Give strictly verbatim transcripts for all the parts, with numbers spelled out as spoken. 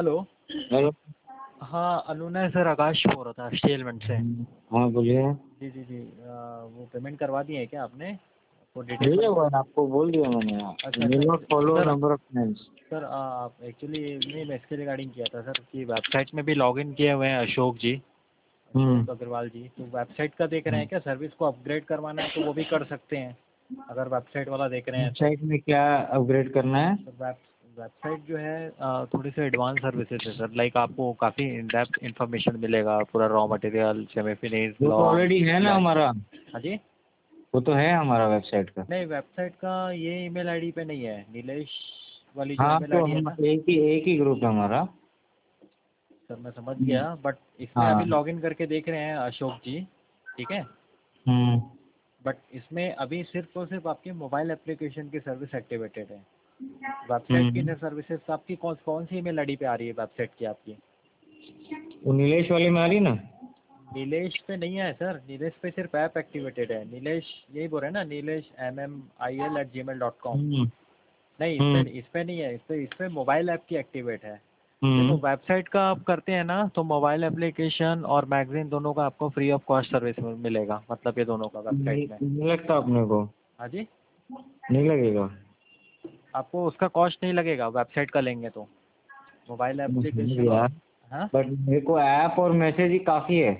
Hello. Hello. हाँ अनुनय sir, आकाश बोल रहा था स्टेलमेंट से। हाँ बोलिए। जी जी जी आ, वो पेमेंट करवा दिए हैं क्या आपने? वो डिटेल दिया मतलब हुआ है, आपको बोल दिया मैंने। अच्छा विल अच्छा not follow sir. Number of friends. Sir आप एक्चुअली नहीं, मैं इसके रिगार्डिंग किया था सर कि वेबसाइट में भी लॉगिन किए हुए हैं अशोक जी, हम्म अशोक अग्रवाल जी। तो वेबसाइट का देख रहे हैं क्या, सर्विस को अपग्रेड करवाना है तो वो भी कर सकते हैं अगर वेबसाइट वाला देख रहे हैं तो। वेबसाइट में क्या अपग्रेड करना है? सर वेब वेबसाइट जो है अ, थोड़ी सी एडवांस सर्विसेज है सर। लाइक आपको काफ़ी इन डेप्थ इन्फॉर्मेशन मिलेगा, पूरा रॉ मटेरियल, सेमी फिनिश, वो तो ब्लॉग, ऑलरेडी है ना ब्लैक। हमारा। हाँ जी। वो तो है हमारा वेबसाइट का। नहीं, वेबसाइट का ये ईमेल आईडी पे नहीं है, नीलेश वाली जो हाँ ईमेल तो आईडी है हम ना। एक ही एक ही ग्रुप है हमारा। सर मैं समझ हम्म, गया, बट इसमें अभी हाँ। लॉगिन करके देख रहे हैं अशोक जी, ठीक है। हम्म बट इसमें अभी सिर्फ और सिर्फ आपकी मोबाइल एप्लीकेशन की सर्विस एक्टिवेटेड है। वेबसाइट की हम्म सर्विसेज आपकी कौन कौन सी ईमेल आईडी पे आ रही है वेबसाइट की आपकी? वो नीलेश वाली में आ रही ना। नीलेश पे नहीं है सर, नीलेश पे सिर्फ ऐप एक्टिवेटेड है। नीलेश यही बोल रहे हैं ना, Nilesh M M I L at Gmail dot com. हम्म नहीं, इस पे हम्म इस पे नहीं है, इस पे इस पे मोबाइल ऐप की एक्टिवेट है। देखो हम्म वेबसाइट का आप करते हैं ना तो मोबाइल एप्लीकेशन और मैगजीन दोनों का आपको फ्री ऑफ कॉस्ट सर्विस मिलेगा, मतलब ये दोनों का वेबसाइट नहीं में। नहीं लगता अपने को। हाँ जी। नहीं लगेगा। आपको उसका कॉस्ट नहीं लगेगा वेबसाइट का लेंगे तो, मोबाइल मैं समझ एप्लीकेशन गया, और। हाँ। बट मेरे को ऐप और मैसेज ही काफी है।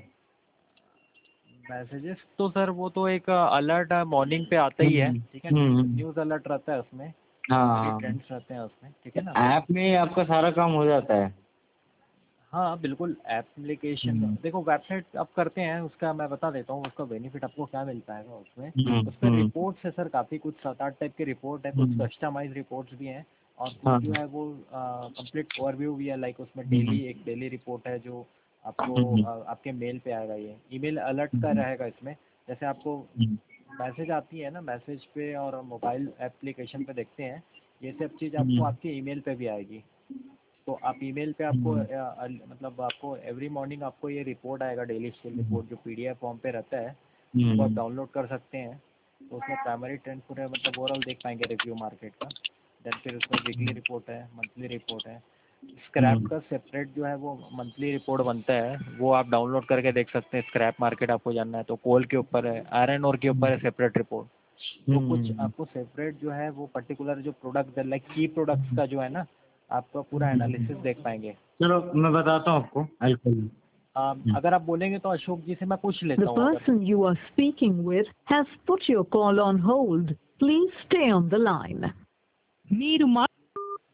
मैसेजेस तो सर वो तो एक अलर्ट मॉर्निंग पे आता ही है, हम्म ठीक है। न्यूज़ हम्म न्यूज़ अलर्ट रहता है उसमें, हाँ सारी हाँ। ट्रेंड्स रहते हैं उसमें, ठीक है ना। ऐप में आपका सारा काम हो जाता है। हाँ बिल्कुल, एप्लीकेशन हम्म देखो वेबसाइट आप करते हैं उसका मैं बता देता हूँ, उसका बेनिफिट आपको क्या मिल पाएगा उसमें। हम्म उस पर हम्म रिपोर्ट्स है सर काफ़ी, कुछ सात आठ टाइप के रिपोर्ट है, कुछ हम्म, कस्टमाइज रिपोर्ट्स भी हैं, और कुछ हाँ। जो है वो कंप्लीट ओवरव्यू भी है। लाइक उसमें हम्म डेली एक डेली रिपोर्ट है जो आपको हम्म आ, आपके मेल पे आएगा, ये ईमेल अलर्ट का हम्म रहेगा इसमें। जैसे आपको हम्म मैसेज आती है ना, मैसेज पे और मोबाइल एप्लीकेशन पे देखते हैं, ये सब चीज़ आपको हम्म आपके ईमेल पे भी आएगी। तो आप ईमेल पे आपको हम्म अ, अल- मतलब आपको एवरी मॉर्निंग आपको ये रिपोर्ट आएगा, डेली स्किल हम्म रिपोर्ट जो पीडीएफ फॉर्म पे रहता है, उसको आप हम्म डाउनलोड कर सकते हैं। तो उसमें प्राइमरी ट्रेंड पूरे मतलब ओवरऑल देख पाएंगे रिव्यू मार्केट का। देन फिर उसमें वीकली रिपोर्ट है, मंथली रिपोर्ट है। स्क्रैप हम्म का सेपरेट जो है वो मंथली रिपोर्ट बनता है, वो आप डाउनलोड करके देख सकते हैं। स्क्रैप मार्केट आपको जानना है तो कोल के ऊपर है, आयरन ओर के ऊपर है सेपरेट रिपोर्ट। तो कुछ हम्म आपको सेपरेट जो है वो पर्टिकुलर जो प्रोडक्ट लाइक की प्रोडक्ट्स का जो है ना, आपका पूरा हम्म। एनालिसिस देख पाएंगे। चलो मैं बताता हूँ आपको। अल्कोहल। आ, अगर आप बोलेंगे तो अशोक जी से मैं पूछ The लेता हूँ अगर। person you are speaking with has put your call on hold. Please stay on the line. మీరు